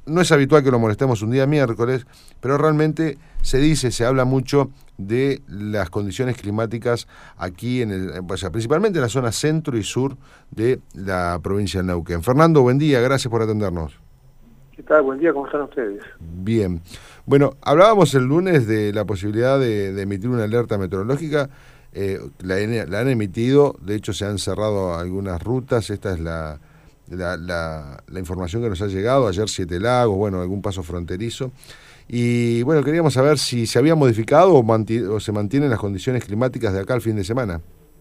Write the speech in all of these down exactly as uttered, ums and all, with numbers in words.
no es habitual que lo molestemos un día miércoles, pero realmente se dice, se habla mucho de las condiciones climáticas aquí, en el, o sea, principalmente en la zona centro y sur de la provincia de Neuquén. Fernando, buen día, gracias por atendernos. ¿Qué tal? Buen día, ¿cómo están ustedes? Bien. Bueno, hablábamos el lunes de la posibilidad de, de emitir una alerta meteorológica. Eh, la, la han emitido, de hecho se han cerrado algunas rutas. Esta es la, la, la, la información que nos ha llegado. Ayer Siete Lagos, bueno, algún paso fronterizo. Y bueno, queríamos saber si se había modificado o, manti o se mantienen las condiciones climáticas de acá al fin de semana.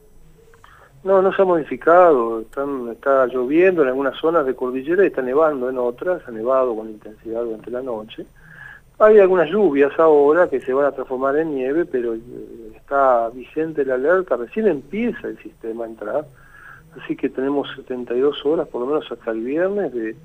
No, no se ha modificado, están, está lloviendo en algunas zonas de cordillera y está nevando en otras, ha nevado con intensidad durante la noche. Hay algunas lluvias ahora que se van a transformar en nieve, pero está vigente la alerta, recién empieza el sistema a entrar, así que tenemos setenta y dos horas, por lo menos hasta el viernes, de,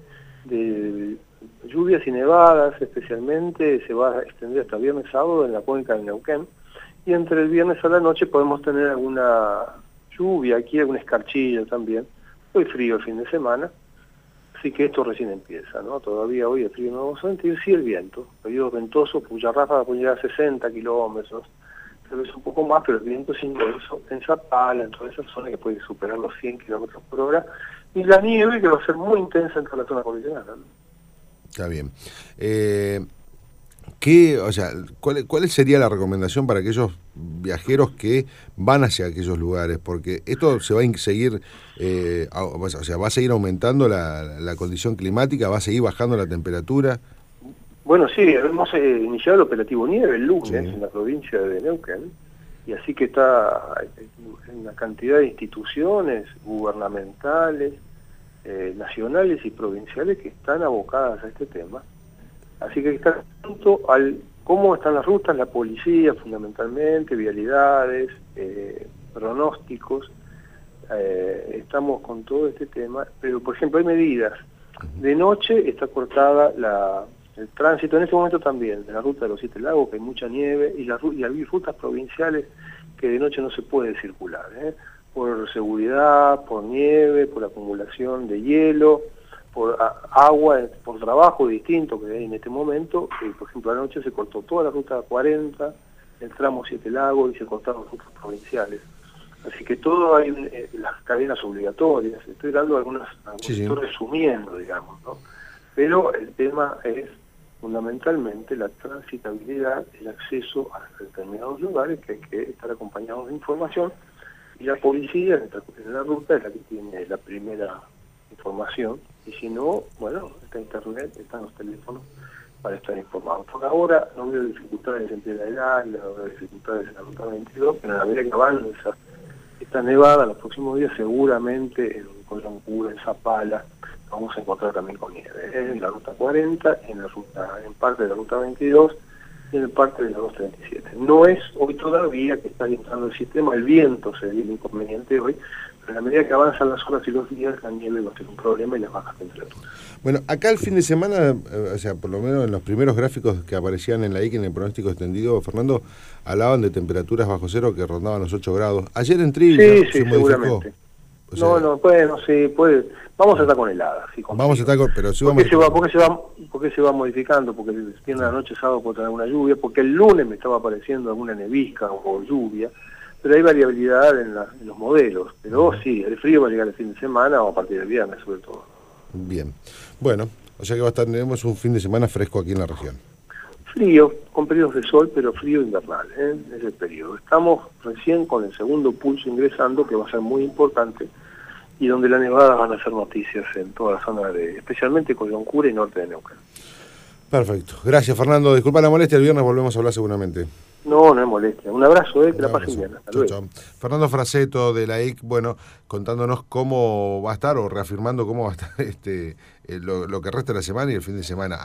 de lluvias y nevadas, especialmente se va a extender hasta viernes sábado en la cuenca de Neuquén, y entre el viernes a la noche podemos tener alguna lluvia, aquí alguna escarchilla también, hoy frío el fin de semana, así que esto recién empieza, ¿no? Todavía hoy el frío no vamos a sentir, sí el viento, periodos ventosos cuya ráfaga puede llegar a sesenta kilómetros, tal vez un poco más, pero el viento es intenso en Zapala, en toda esa zona que puede superar los cien kilómetros por hora, y la nieve que va a ser muy intensa en toda la zona cordillerana, ¿no? Está bien. Eh... ¿Qué, o sea, cuál, cuál sería la recomendación para aquellos viajeros que van hacia aquellos lugares? Porque esto se va a seguir, eh, o sea, va a seguir aumentando la, la condición climática, va a seguir bajando la temperatura. Bueno, sí, hemos eh, iniciado el operativo nieve el lunes, sí, en la provincia de Neuquén, y así que está hay una cantidad de instituciones gubernamentales, eh, nacionales y provinciales que están abocadas a este tema. Así que está atento al cómo están las rutas, la policía fundamentalmente, vialidades, eh, pronósticos, eh, estamos con todo este tema, pero por ejemplo hay medidas. De noche está cortada la, el tránsito, en este momento también, de la ruta de los Siete Lagos, que hay mucha nieve, y, la, y hay rutas provinciales que de noche no se puede circular, ¿eh? Por seguridad, por nieve, por acumulación de hielo, por agua, por trabajo distinto que hay en este momento, que por ejemplo anoche se cortó toda la ruta cuarenta, el tramo Siete Lagos y se cortaron rutas provinciales. Así que todo hay eh, las cadenas obligatorias, estoy dando algunas, algunas sí, sí. Estoy resumiendo, digamos, ¿no? Pero el tema es fundamentalmente la transitabilidad, el acceso a determinados lugares que hay que estar acompañados de información, y la policía en, esta, en la ruta es la que tiene la primera información, y si no, bueno, está internet, están los teléfonos para estar informados. Por ahora no veo dificultades en Piedra del Águila, no veo dificultades en la ruta veintidós, pero en la medida que avanza esta nevada, los próximos días seguramente en Coyhaique, en Zapala, vamos a encontrar también con nieve, ¿eh? En la ruta cuarenta, en la ruta, en parte de la ruta veintidós y en parte de la doscientos treinta y siete. No es hoy todavía que está entrando el sistema, el viento sería el inconveniente hoy, pero a medida que avanzan las horas y los días, la nieve va a ser un problema y las bajas temperaturas. Bueno, acá el fin de semana, o sea, por lo menos en los primeros gráficos que aparecían en la I C, en el pronóstico extendido, Fernando, hablaban de temperaturas bajo cero que rondaban los ocho grados. Ayer en Trivia sí, se sí, modificó. Seguramente. O sea, no, no, puede, no sé, puede. Vamos a estar con heladas. Sí, vamos a estar con, pero sí vamos ¿Por qué, se va, ¿por, qué se va, ¿Por qué se va modificando? Porque tiene la noche sábado puede tener alguna lluvia, porque el lunes me estaba apareciendo alguna nevisca o, o lluvia, pero hay variabilidad en, la, en los modelos. Pero uh-huh. sí, el frío va a llegar el fin de semana o a partir del viernes sobre todo. Bien. Bueno, o sea que va a estar, tenemos un fin de semana fresco aquí en la región. Frío, con periodos de sol, pero frío invernal, ¿eh? Es el periodo. Estamos recién con el segundo pulso ingresando, que va a ser muy importante, y donde las nevadas van a ser noticias en toda la zona de, especialmente Coyhaique y norte de Neuquén. Perfecto. Gracias, Fernando. Disculpa la molestia, el viernes volvemos a hablar seguramente. No, no es molestia. Un abrazo, eh, que la pasen bien. Hasta chau, luego. chau. Fernando Fraseto de la I C, bueno, contándonos cómo va a estar o reafirmando cómo va a estar este eh, lo, lo que resta de la semana y el fin de semana.